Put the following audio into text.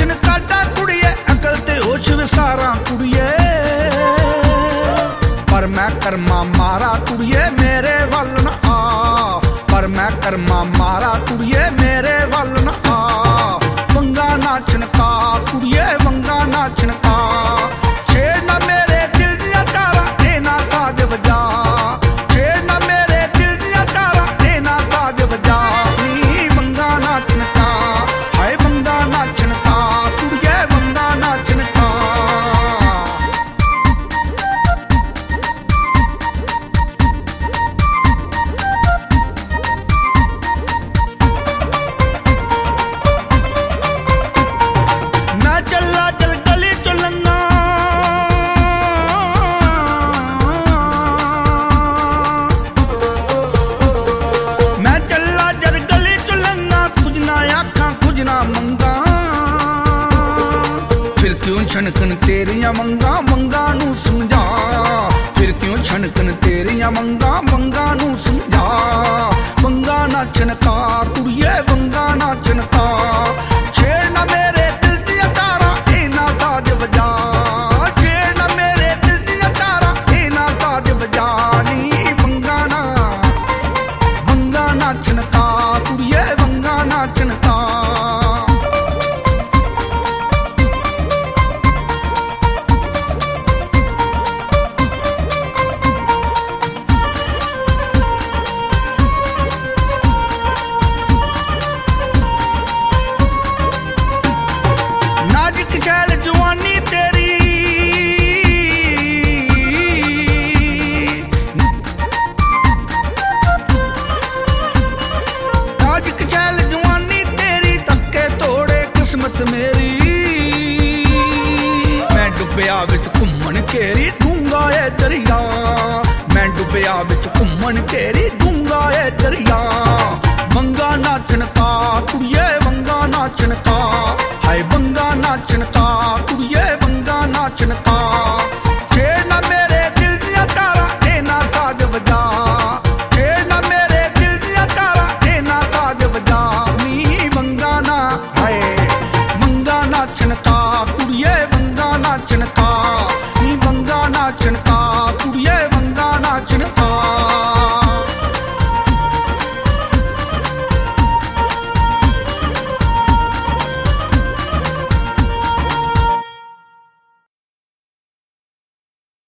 नाचन काटा कुड़िए अकल ते होश विसारा कुड़िए पर मैं कर्मा मारा कुड़िए मेरे वल न आ पर मैं कर्मा मारा कुड़िए मेरे वल न आ वंगा नाचन का कुड़िए वंगा नाचन का छेड़ ना मेरे दिल दिया तारा देना साज बजा छेड़ ना मेरे दिल दिया तारा देना साज बजा नी वंगा नाचन का हाय वंगा नाचन का कुड़िए वंगा नाचन का मैं चला चल गली चलना मैं चला जर गली चलना कुछ ना आखा कुछ ना मंगा फिर क्यों छनकन तेरिया मंगा मंगा नू समझा फिर क्यों छनकन तेरिया मंगा मंगा नू समझा वंगा नाचन का कुड़िए वंगा नाचन का छेड़ ना मेरे दिल दिया तारा इना साज बजा छेड़ ना मेरे दिल दिया तारा इना साज बजा नी वंगा नाचन का कुड़िए वंगा नाचन का नाजुक छैल जवानी तेरी नाजुक छैल जवानी तेरी धक्के तोड़े किस्मत मेरी मैं डुबिया विच घुम्मन घेरी डूंगा ए दरिया मैं डुबिया विच घुम्मन घेरी डूंगा ए दरिया वंगा नाचन का कुड़िए वंगा नाचन का हाय वंगा नाचन का कुड़िए वंगा नाचन का